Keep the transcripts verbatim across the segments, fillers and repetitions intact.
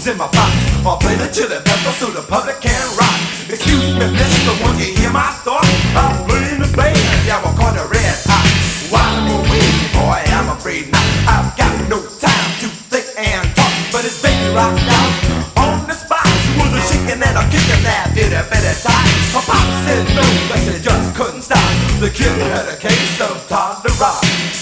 tunes in my box, or play the chili pepper so the public can rock. Excuse me, mister, won't you hear my thoughts? I'm playing the band, yeah, we'll call the red hot. While I'm away, boy, I'm afraid not. I've got no time to think and talk, but it's baby rocked out on the spot. She was a shaking and a kicking that itty bitty time. Her pop said no, but she just couldn't stop. The kid had a case of Todd the Rock.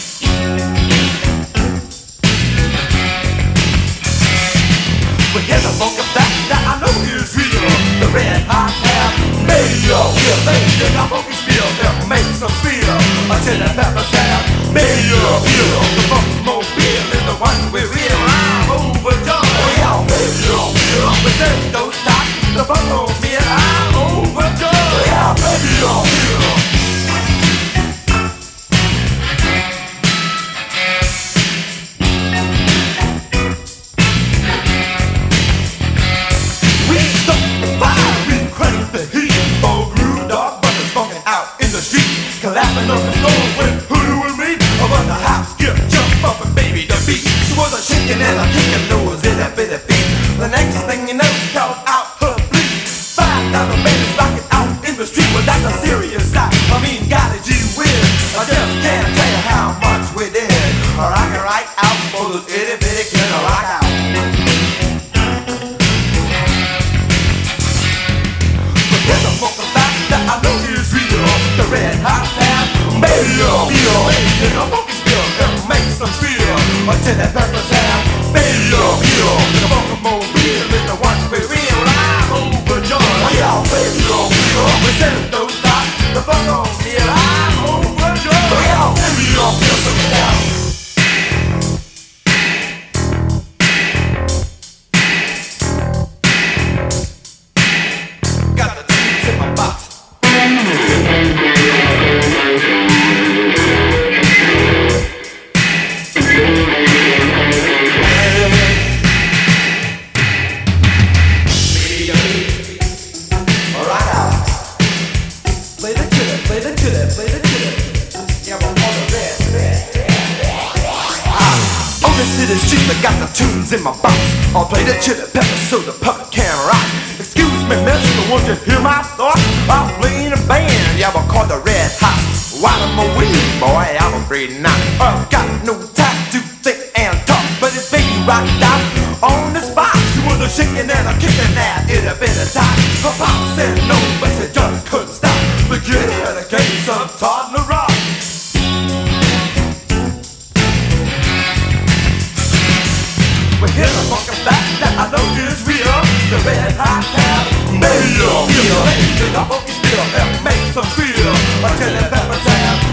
But here's a funk effect that I know is real. The red hot have made you feel. They dig a funky feel that makes them feel. A chili pepper have made you feel. The funk mobile is the one we real. I'm overjoyed. Oh yeah, made you feel. We send those tops. The funk mobile, I'm overjoyed. Oh yeah, made you feel. Clapping up the storm with Hoodoo and me. About the hop, skip, jump up and baby the beat. She was a shaking and a kicking nose in that bitty feet. The next thing you know, she called out her bleed. Five thousand babies rocking out in the street. Well, that's a serious sight. I mean, golly gee whiz, I just can't tell you how much we did. Rockin' right out for those itty bitty kids to rock out. But there's a fucking fact that I know is real. The red hot tab, made you feel. Making a funky spill that makes them feel. Until that pepper tab, made you feel. The funky mobile is the one we real. I'm overjoyed. We all made you feel. We send those stops, the funk on me. I'm overjoyed. We all made you feel. So get out. Got the tunes in my box. Play the chili, play the chili, play the chili. Yeah, we're on the red, red, ah. On the city streets, I got the tunes in my box. I'll play the chili pepper so the public can rock. Excuse me, mister, won't you hear my thoughts? I'm playing a band, yeah, we'll call the red hot. While I'm away, boy, I'm afraid not. I've got no time to think and talk, but it's baby rocked out on the spot. She was a shaking and a kicking that itty bitty time. Her pop said no, but she just couldn't stop. The kid had a case of Todd the Rock. Well, here's a funky fact that I know is real. The red hot tab made you feel. Making a funky spill that makes them feel. A chili pepper tab